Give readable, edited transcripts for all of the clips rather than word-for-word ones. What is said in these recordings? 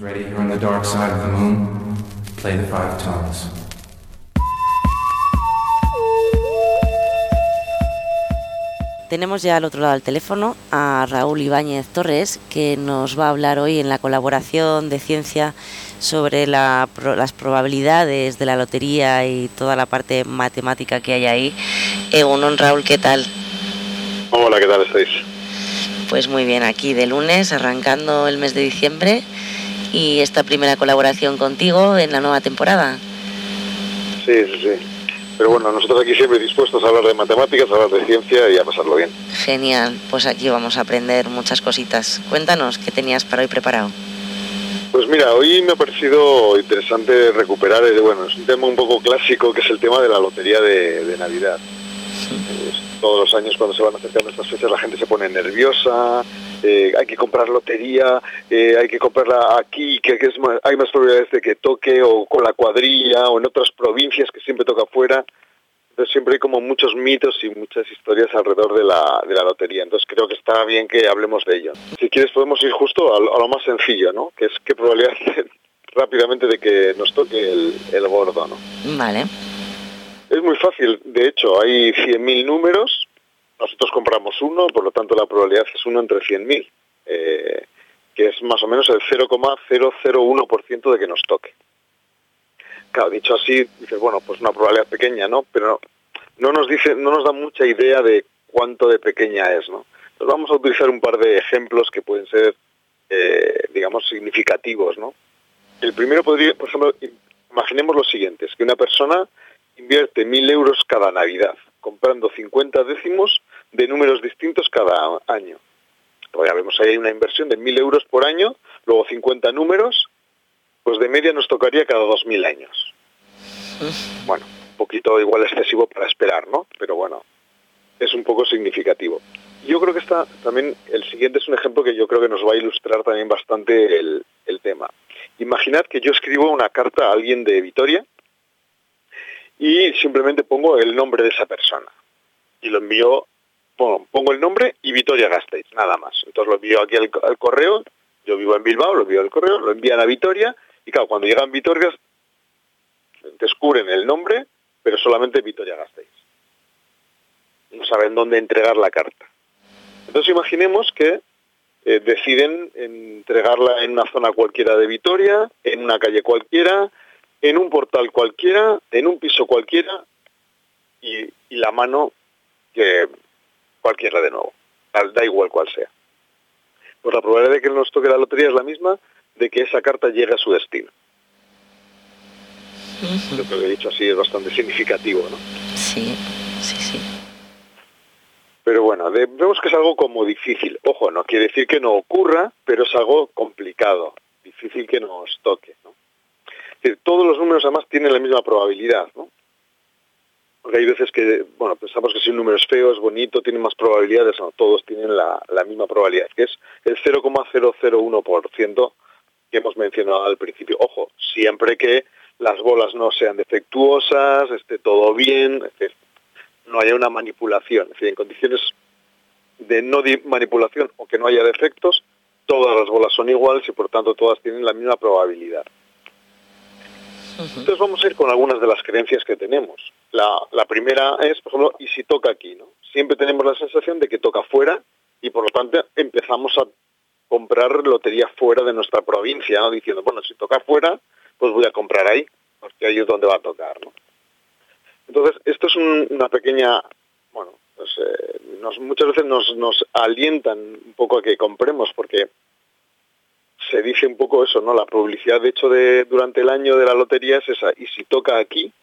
Ready here on the dark side of the moon, play the five tones. Tenemos ya al otro lado del teléfono a Raúl Ibáñez Torres, que nos va a hablar hoy en la colaboración de ciencia sobre las probabilidades de la lotería y toda la parte matemática que hay ahí. Egunon, Raúl, ¿qué tal? Hola, ¿qué tal estáis? Pues muy bien, aquí de lunes, arrancando el mes de diciembre y esta primera colaboración contigo en la nueva temporada. Sí. Pero bueno, nosotros aquí siempre dispuestos a hablar de matemáticas, a hablar de ciencia y a pasarlo bien. Genial, pues aquí vamos a aprender muchas cositas. Cuéntanos, ¿qué tenías para hoy preparado? Pues mira, hoy me ha parecido interesante recuperar, es un tema un poco clásico, que es el tema de la lotería de Navidad. Todos los años cuando se van acercando estas fechas la gente se pone nerviosa, hay que comprar lotería, hay que comprarla aquí, hay más probabilidades de que toque, o con la cuadrilla, o en otras provincias que siempre toca fuera. Entonces siempre hay como muchos mitos y muchas historias alrededor de la lotería. Entonces creo que está bien que hablemos de ello. Si quieres podemos ir justo a lo más sencillo, ¿no? Que es qué probabilidad rápidamente de que nos toque el gordo, ¿no? Vale. Es muy fácil, de hecho, hay 100.000 números, nosotros compramos uno, por lo tanto la probabilidad es 1 entre 100.000, que es más o menos el 0,001% de que nos toque. Claro, dicho así, dices, bueno, pues una probabilidad pequeña, ¿no? Pero no nos da mucha idea de cuánto de pequeña es, ¿no? Entonces vamos a utilizar un par de ejemplos que pueden ser, digamos, significativos, ¿no? El primero podría, por ejemplo, imaginemos lo siguiente, es que una persona invierte 1.000 euros cada Navidad, comprando 50 décimos de números distintos cada año. Pues ya vemos, ahí hay una inversión de 1.000 euros por año, luego 50 números, pues de media nos tocaría cada 2.000 años. Bueno, un poquito igual excesivo para esperar, ¿no? Pero bueno, es un poco significativo. Yo creo que también, el siguiente es un ejemplo que yo creo que nos va a ilustrar también bastante el tema. Imaginad que yo escribo una carta a alguien de Vitoria, y simplemente pongo el nombre de esa persona. Y lo envío, pongo el nombre y Vitoria-Gasteiz, nada más. Entonces lo envío aquí al correo, yo vivo en Bilbao, lo envío al correo, lo envían a Vitoria, y claro, cuando llegan a Vitoria, descubren el nombre, pero solamente Vitoria-Gasteiz. No saben dónde entregar la carta. Entonces imaginemos que deciden entregarla en una zona cualquiera de Vitoria, en una calle cualquiera, en un portal cualquiera, en un piso cualquiera, y la mano que cualquiera de nuevo, da igual cual sea. Pues la probabilidad de que nos toque la lotería es la misma de que esa carta llegue a su destino. Yo creo que he dicho así es bastante significativo, ¿no? Sí. Pero bueno, vemos que es algo como difícil. Ojo, no quiere decir que no ocurra, pero es algo complicado, difícil que nos toque, ¿no? Es decir, todos los números además tienen la misma probabilidad, ¿no? Porque hay veces que, pensamos que si un número es feo, es bonito, tiene más probabilidades, no, todos tienen la misma probabilidad, que es el 0,001% que hemos mencionado al principio. Ojo, siempre que las bolas no sean defectuosas, esté todo bien, es decir, no haya una manipulación, es decir, en condiciones de no manipulación o que no haya defectos, todas las bolas son iguales y por tanto todas tienen la misma probabilidad. Entonces vamos a ir con algunas de las creencias que tenemos. La primera es, por ejemplo, ¿y si toca aquí, no? Siempre tenemos la sensación de que toca fuera y por lo tanto empezamos a comprar lotería fuera de nuestra provincia, ¿no? Diciendo, bueno, si toca fuera, pues voy a comprar ahí, porque ahí es donde va a tocar, ¿no? Entonces, esto es una pequeña, muchas veces nos alientan un poco a que compremos, porque se dice un poco eso, ¿no? La publicidad, de hecho, durante el año de la lotería es esa. Y si toca aquí,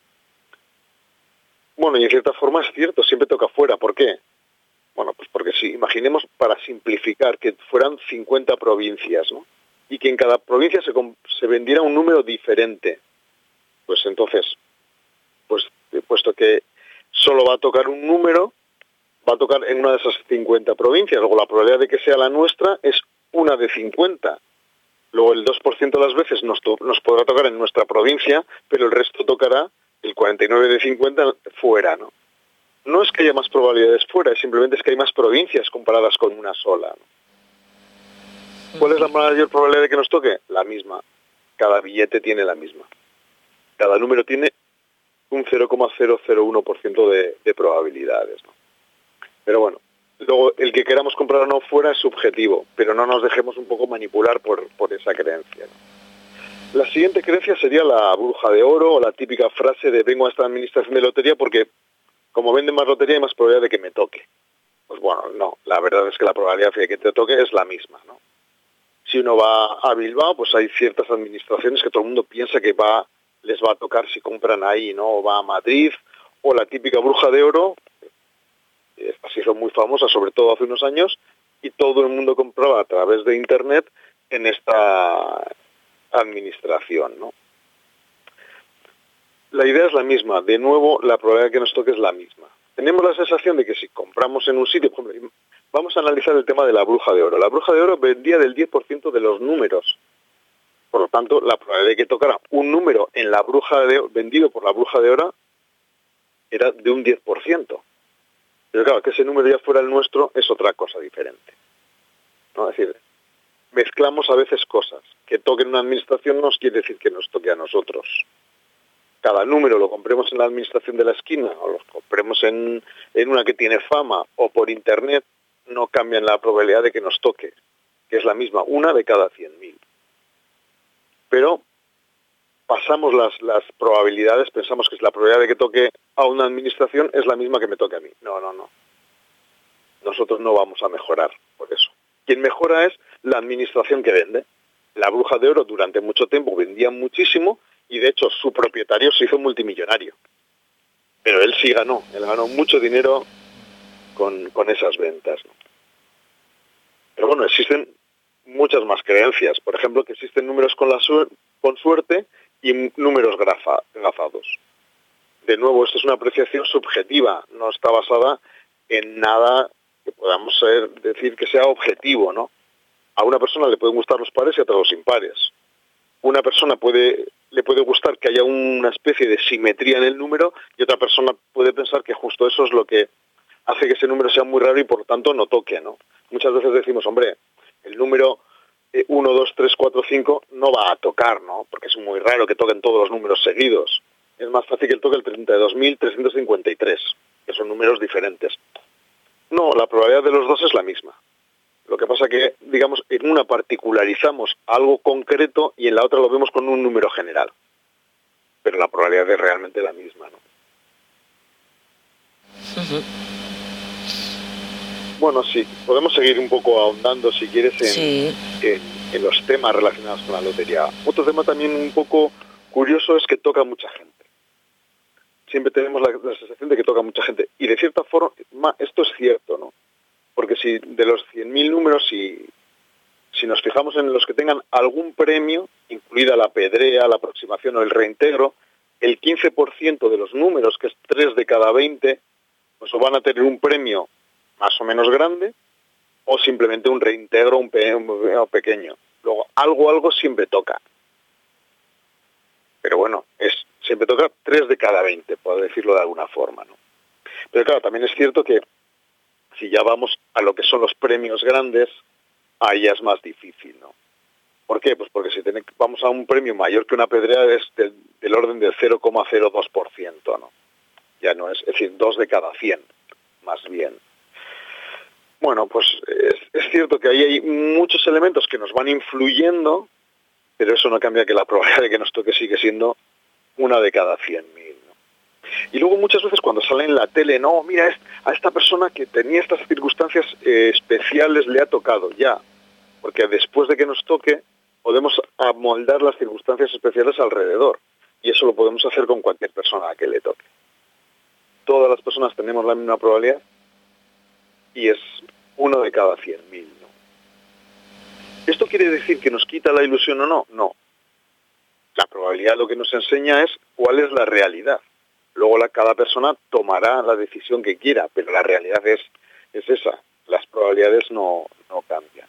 y en cierta forma es cierto, siempre toca fuera. ¿Por qué? Bueno, pues porque si imaginemos, para simplificar, que fueran 50 provincias, ¿no? Y que en cada provincia se vendiera un número diferente. Pues entonces, puesto que solo va a tocar un número, va a tocar en una de esas 50 provincias. Luego la probabilidad de que sea la nuestra es 1 de 50. Luego el 2% de las veces nos podrá tocar en nuestra provincia, pero el resto tocará el 49 de 50 fuera, ¿no? No es que haya más probabilidades fuera, simplemente es que hay más provincias comparadas con una sola, ¿no? ¿Cuál es la mayor probabilidad de que nos toque? La misma. Cada billete tiene la misma. Cada número tiene un 0,001% de probabilidades, ¿no? Pero bueno, luego el que queramos comprar o no fuera es subjetivo, pero no nos dejemos un poco manipular por esa creencia, ¿no? La siguiente creencia sería la bruja de oro o la típica frase de vengo a esta administración de lotería porque como venden más lotería hay más probabilidad de que me toque. Pues bueno, no, la verdad es que la probabilidad de que te toque es la misma, ¿no? Si uno va a Bilbao, pues hay ciertas administraciones que todo el mundo piensa que les va a tocar si compran ahí, ¿no? O va a Madrid, o la típica bruja de oro, esta se hizo muy famosa, sobre todo hace unos años, y todo el mundo compraba a través de Internet en esta administración, ¿no? La idea es la misma, de nuevo la probabilidad de que nos toque es la misma. Tenemos la sensación de que si compramos en un sitio, por ejemplo, vamos a analizar el tema de la bruja de oro. La bruja de oro vendía del 10% de los números. Por lo tanto, la probabilidad de que tocara un número en la bruja de oro, vendido por la bruja de oro era de un 10%. Pero claro, que ese número ya fuera el nuestro es otra cosa diferente, ¿no? Es decir, mezclamos a veces cosas. Que toque en una administración no quiere decir que nos toque a nosotros. Cada número lo compremos en la administración de la esquina o lo compremos en una que tiene fama o por Internet, no cambian la probabilidad de que nos toque, que es la misma, una de cada 100.000. Pero pasamos las probabilidades, pensamos que la probabilidad de que toque a una administración es la misma que me toque a mí. No. Nosotros no vamos a mejorar por eso. Quien mejora es la administración que vende. La bruja de oro durante mucho tiempo vendía muchísimo y de hecho su propietario se hizo multimillonario. Pero él sí ganó mucho dinero con esas ventas, ¿no? Pero bueno, existen muchas más creencias. Por ejemplo, que existen números con suerte y números gafados. De nuevo, esto es una apreciación subjetiva, no está basada en nada que podamos decir que sea objetivo, ¿no? A una persona le pueden gustar los pares y a otra los impares. Una persona le puede gustar que haya una especie de simetría en el número y otra persona puede pensar que justo eso es lo que hace que ese número sea muy raro y por lo tanto no toque, ¿no? Muchas veces decimos, hombre, el número 1, 2, 3, 4, 5 no va a tocar, ¿no? Porque es muy raro que toquen todos los números seguidos. Es más fácil que toque el 32.353, que son números diferentes. No, la probabilidad de los dos es la misma. Lo que pasa que, digamos, en una particularizamos algo concreto y en la otra lo vemos con un número general. Pero la probabilidad es realmente la misma, ¿no? Uh-huh. Bueno, sí, podemos seguir un poco ahondando, si quieres, Sí. en los temas relacionados con la lotería. Otro tema también un poco curioso es que toca a mucha gente. Siempre tenemos la sensación de que toca a mucha gente. Y de cierta forma, esto es cierto, ¿no? Porque si de los 100.000 números, si nos fijamos en los que tengan algún premio, incluida la pedrea, la aproximación o el reintegro, el 15% de los números, que es 3 de cada 20, pues o van a tener un premio más o menos grande, o simplemente un reintegro un pequeño. Luego, algo siempre toca. Pero bueno, siempre toca 3 de cada 20, por decirlo de alguna forma, ¿no? Pero claro, también es cierto que si ya vamos a lo que son los premios grandes, ahí ya es más difícil, ¿no? ¿Por qué? Pues porque si vamos a un premio mayor que una pedrea es del orden del 0,02%, ¿no? Ya no es decir, 2 de cada 100, más bien. Bueno, pues es cierto que ahí hay muchos elementos que nos van influyendo, pero eso no cambia que la probabilidad de que nos toque sigue siendo una de cada 100.000, ¿no? Y luego muchas veces cuando sale en la tele, no, mira, a esta persona que tenía estas circunstancias especiales le ha tocado, ya. Porque después de que nos toque, podemos amoldar las circunstancias especiales alrededor. Y eso lo podemos hacer con cualquier persona a que le toque. Todas las personas tenemos la misma probabilidad y es 1 de cada 100.000, ¿no? ¿Esto quiere decir que nos quita la ilusión o no? No. La probabilidad lo que nos enseña es cuál es la realidad. Luego cada persona tomará la decisión que quiera, pero la realidad es esa. Las probabilidades no cambian.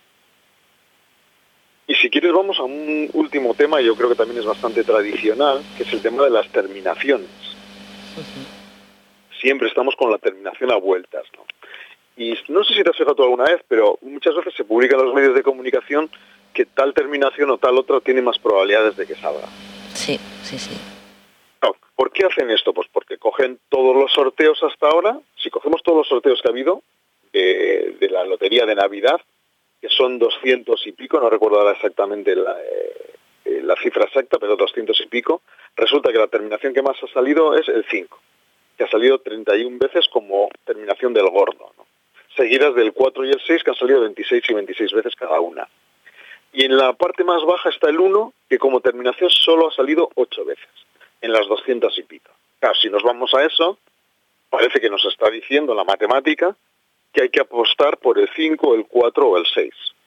Y si quieres vamos a un último tema, yo creo que también es bastante tradicional, que es el tema de las terminaciones. Uh-huh. Siempre estamos con la terminación a vueltas, ¿no? Y no sé si te has fijado tú alguna vez, pero muchas veces se publican en los medios de comunicación que tal terminación o tal otra tiene más probabilidades de que salga. Sí. No, ¿por qué hacen esto? Pues porque cogen todos los sorteos hasta ahora. Si cogemos todos los sorteos que ha habido de la lotería de Navidad, que son 200 y pico, no recuerdo ahora exactamente la cifra exacta, pero 200 y pico, resulta que la terminación que más ha salido es el 5, que ha salido 31 veces como terminación del gordo, ¿no? Seguidas del 4 y el 6, que han salido 26 y 26 veces cada una. Y en la parte más baja está el 1, que como terminación solo ha salido 8 veces, en las 200 y pico. Claro, si nos vamos a eso, parece que nos está diciendo la matemática que hay que apostar por el 5, el 4 o el 6.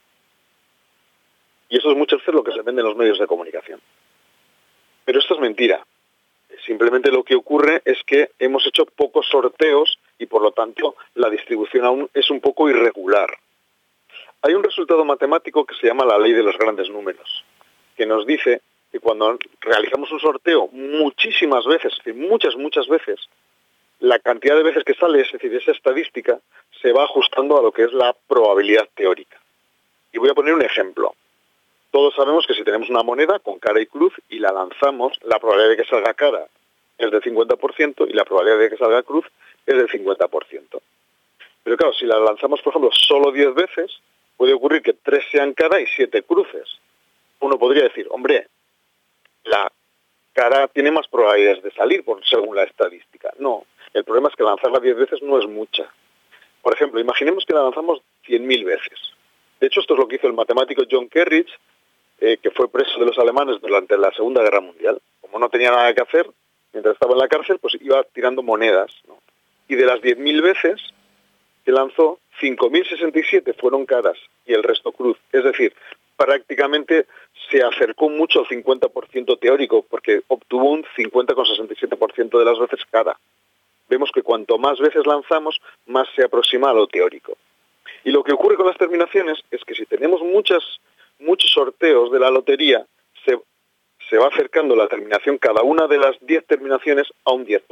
Y eso es muchas veces lo que se vende en los medios de comunicación. Pero esto es mentira. Simplemente lo que ocurre es que hemos hecho pocos sorteos y por lo tanto la distribución aún es un poco irregular. Hay un resultado matemático que se llama la ley de los grandes números, que nos dice que cuando realizamos un sorteo muchísimas veces, es decir, muchas veces, la cantidad de veces que sale, es decir, esa estadística, se va ajustando a lo que es la probabilidad teórica. Y voy a poner un ejemplo. Todos sabemos que si tenemos una moneda con cara y cruz y la lanzamos, la probabilidad de que salga cara es del 50% y la probabilidad de que salga cruz es del 50%. Pero claro, si la lanzamos, por ejemplo, solo 10 veces, puede ocurrir que 3 sean cara y 7 cruces. Uno podría decir, hombre, la cara tiene más probabilidades de salir según la estadística. No, el problema es que lanzarla 10 veces no es mucha. Por ejemplo, imaginemos que la lanzamos 100.000 veces. De hecho, esto es lo que hizo el matemático John Kerridge, que fue preso de los alemanes durante la Segunda Guerra Mundial. Como no tenía nada que hacer, mientras estaba en la cárcel, pues iba tirando monedas, ¿no? Y de las 10.000 veces que lanzó, 5.067 fueron caras y el resto cruz. Es decir, prácticamente se acercó mucho al 50% teórico, porque obtuvo un 50,67% de las veces cara. Vemos que cuanto más veces lanzamos, más se aproxima a lo teórico. Y lo que ocurre con las terminaciones es que si tenemos muchos sorteos de la lotería, se va acercando la terminación, cada una de las 10 terminaciones, a un 10%.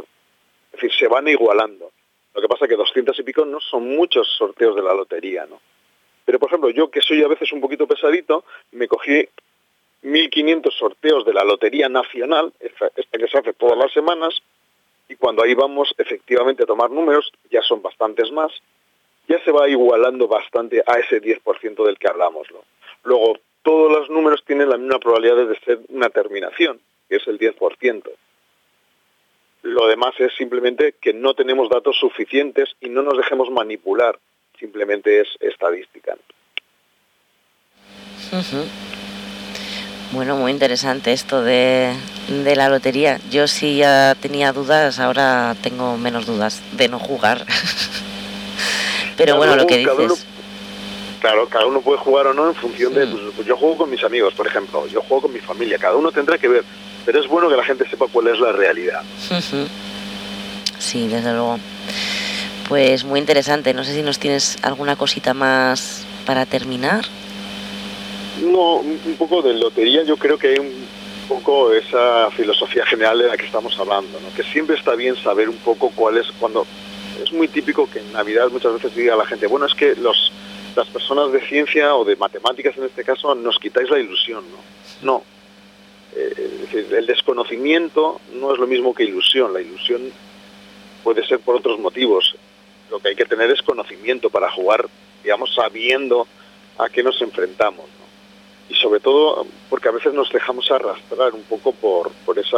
Es decir, se van igualando. Lo que pasa es que 200 y pico no son muchos sorteos de la lotería, ¿no? Pero, por ejemplo, yo que soy a veces un poquito pesadito, me cogí 1.500 sorteos de la Lotería Nacional, esta que se hace todas las semanas, y cuando ahí vamos efectivamente a tomar números, ya son bastantes más, ya se va igualando bastante a ese 10% del que hablamos, ¿no? Luego, todos los números tienen la misma probabilidad de ser una terminación, que es el 10%. Lo demás es simplemente que no tenemos datos suficientes y no nos dejemos manipular. Simplemente es estadística. Bueno, muy interesante esto de la lotería. Yo sí ya tenía dudas, ahora tengo menos dudas de no jugar. Pero bueno, lo que dices... Cada uno puede jugar o no en función de... Pues yo juego con mis amigos, por ejemplo, yo juego con mi familia, cada uno tendrá que ver, pero es bueno que la gente sepa cuál es la realidad. Sí, desde luego. Pues muy interesante, no sé si nos tienes alguna cosita más para terminar. No, un poco de lotería, yo creo que hay un poco esa filosofía general de la que estamos hablando, ¿no? Que siempre está bien saber un poco cuál es, cuando es muy típico que en Navidad muchas veces diga a la gente, bueno, es que las personas de ciencia o de matemáticas en este caso nos quitáis la ilusión, ¿no? No. Es decir, el desconocimiento no es lo mismo que ilusión. La ilusión puede ser por otros motivos. Lo que hay que tener es conocimiento para jugar, digamos, sabiendo a qué nos enfrentamos, ¿no? Y sobre todo porque a veces nos dejamos arrastrar un poco por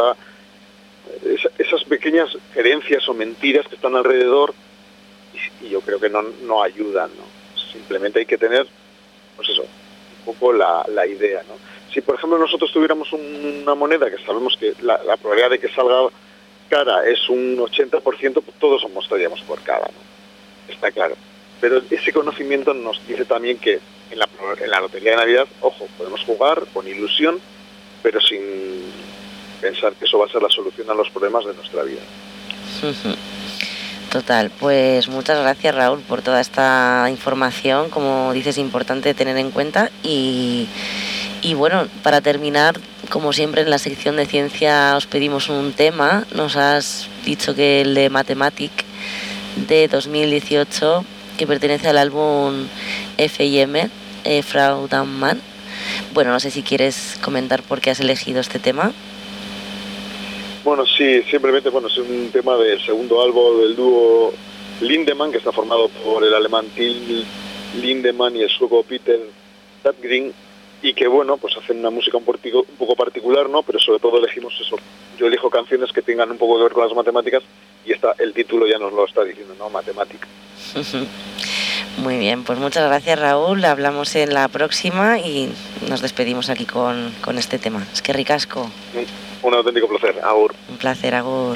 esas pequeñas herencias o mentiras que están alrededor y yo creo que no ayudan, ¿no? Simplemente hay que tener, pues eso, un poco la idea, ¿no? Si, por ejemplo, nosotros tuviéramos una moneda que sabemos que la probabilidad de que salga cara es un 80%, pues todos mostraríamos por cara, ¿no? Está claro. Pero ese conocimiento nos dice también que en la Lotería de Navidad, ojo, podemos jugar con ilusión, pero sin pensar que eso va a ser la solución a los problemas de nuestra vida. Total, pues muchas gracias, Raúl, por toda esta información, como dices, importante tener en cuenta. Y bueno, para terminar, como siempre en la sección de ciencia os pedimos un tema. Nos has dicho que el de Mathematic de 2018, que pertenece al álbum F&M, Frau Dahlmann. Bueno, no sé si quieres comentar por qué has elegido este tema. Bueno, sí, simplemente es un tema del segundo álbum del dúo Lindemann, que está formado por el alemán Till Lindemann y el sueco Peter Tägtgren, y que hacen una música un poco particular, ¿no? Pero sobre todo elegimos eso. Yo elijo canciones que tengan un poco que ver con las matemáticas, y el título ya nos lo está diciendo, ¿no? Matemática. Muy bien, pues muchas gracias, Raúl. Hablamos en la próxima y nos despedimos aquí con este tema. Es que ricasco. Un auténtico placer. Agur. Un placer, agur.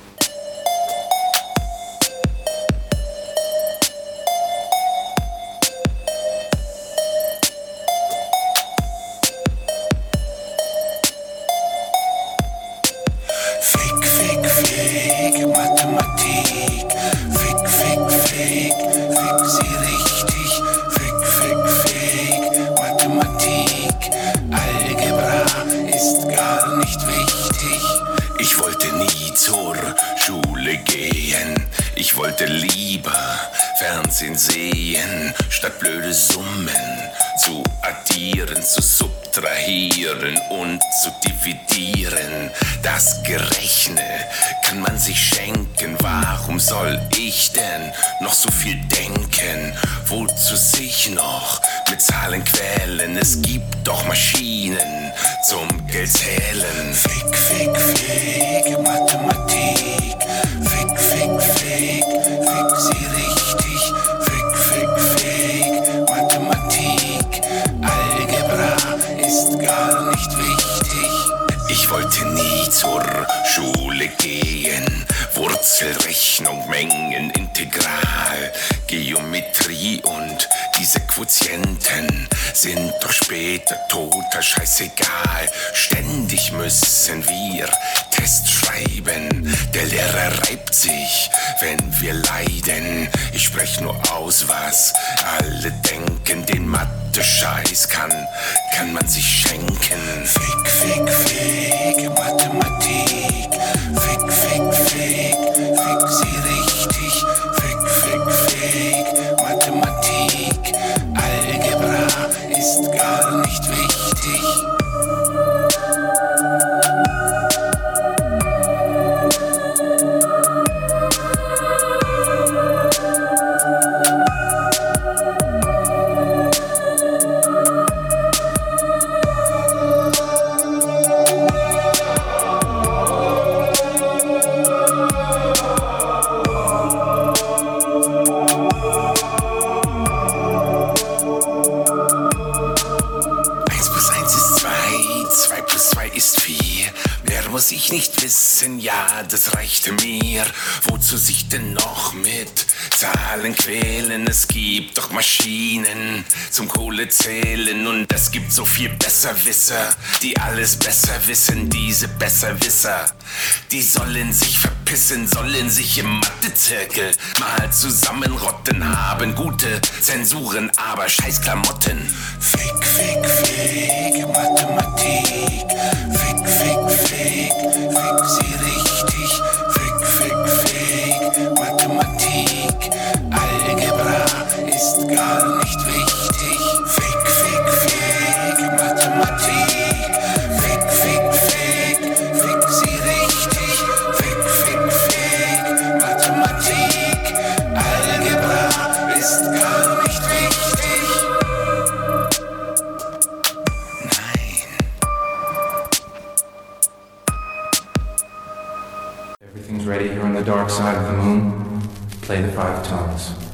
Sehen, statt blöde Summen zu addieren, zu subtrahieren und zu dividieren. Das Gerechne kann man sich schenken. Warum soll ich denn noch so viel denken? Wozu sich noch mit Zahlen quälen? Es gibt doch Maschinen zum Geldzählen. Fick, fick, fick, Mathematik. Fick, fick, fick, fick sie richtig. Mathematik, Algebra ist gar nicht wichtig. Ich wollte nie zur Schule gehen. Wurzelrechnung, Mengen, Integral, Geometrie und diese Quotienten sind doch später total scheißegal. Ständig müssen wir Test schreiben. Der Lehrer reibt sich, wenn wir leiden. Ich sprech nur aus, was alle denken. Den Mathe-Scheiß kann man sich schenken. Fick, fick, fick, Mathematik. Fick, fick, fick, fick sie richtig. Fick, fick, fick, Mathematik. Algebra ist gar nicht wichtig. Muss ich nicht wissen, ja, das reichte mir. Wozu sich denn noch mit Zahlen quälen? Es gibt doch Maschinen zum Kohlezählen und es gibt so viel Besserwisser, die alles besser wissen. Diese Besserwisser, die sollen sich verpissen, sollen sich im Mathezirkel mal zusammenrotten, haben gute Zensuren, aber scheiß Klamotten. Fick, fick, fick, Mathematik. Fick, fick, fick, fick sie richtig. Fick, fick, fick, Mathematik. Algebra ist gar nicht wichtig. Fick, fick, fick, Mathematik. Fick, fick, fick, fick sie richtig. Fick, fick, fick, Mathematik. Algebra ist gar nicht wichtig. Everything's ready here on the dark side of the moon. Play the 5 tones.